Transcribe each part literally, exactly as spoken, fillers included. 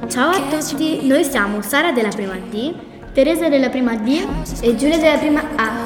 Ciao a tutti, noi siamo Sara della prima D, Teresa della prima D e Giulia della prima A.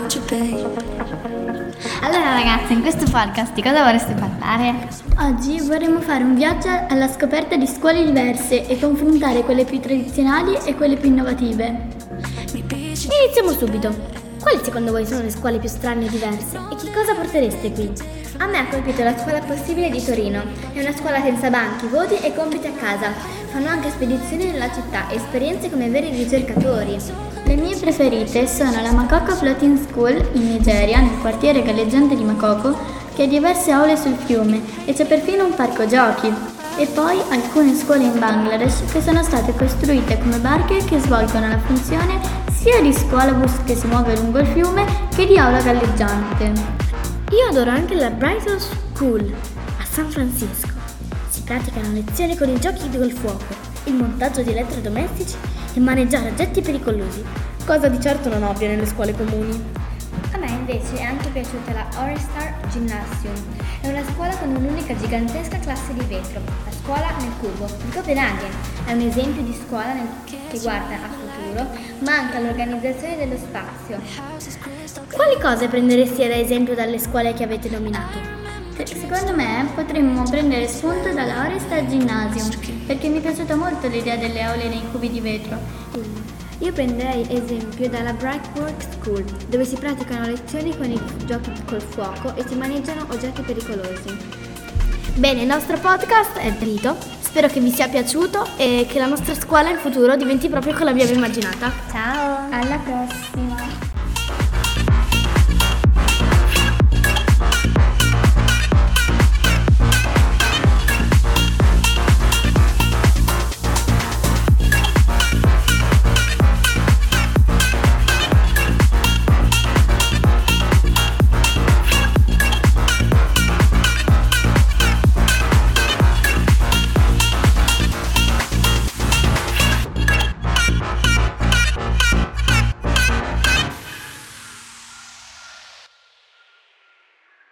Allora ragazzi, in questo podcast di cosa vorreste parlare? Oggi vorremmo fare un viaggio alla scoperta di scuole diverse e confrontare quelle più tradizionali e quelle più innovative. Iniziamo subito. Quali secondo voi sono le scuole più strane e diverse e che cosa portereste qui? A me ha colpito la scuola possibile di Torino. È una scuola senza banchi, voti e compiti a casa. Fanno anche spedizioni nella città e esperienze come veri ricercatori. Le mie preferite sono la Makoko Floating School in Nigeria, nel quartiere galleggiante di Makoko, che ha diverse aule sul fiume e c'è perfino un parco giochi. E poi alcune scuole in Bangladesh che sono state costruite come barche che svolgono la funzione sia di scuola bus che si muove lungo il fiume che di aula galleggiante. Io adoro anche la Brighton School a San Francisco. Si praticano lezioni con i giochi col fuoco, il montaggio di elettrodomestici e maneggiare oggetti pericolosi, cosa di certo non ovvia nelle scuole comuni. A me invece è anche piaciuta la Orestar Gymnasium. È una scuola con un'unica gigantesca classe di vetro, la scuola nel cubo di Copenaghen. È un esempio di scuola nel, che guarda al futuro, ma anche all'organizzazione dello spazio. Quali cose prenderesti ad esempio dalle scuole che avete nominato? Secondo me potremmo prendere spunto dalla Orestar Gymnasium, perché mi è piaciuta molto l'idea delle aule nei cubi di vetro. Io prenderei esempio dalla Brightwork School, dove si praticano lezioni con i giochi col fuoco e si maneggiano oggetti pericolosi. Bene, il nostro podcast è finito. Spero che vi sia piaciuto e che la nostra scuola in futuro diventi proprio come l'abbiamo immaginata. Ciao! Alla prossima!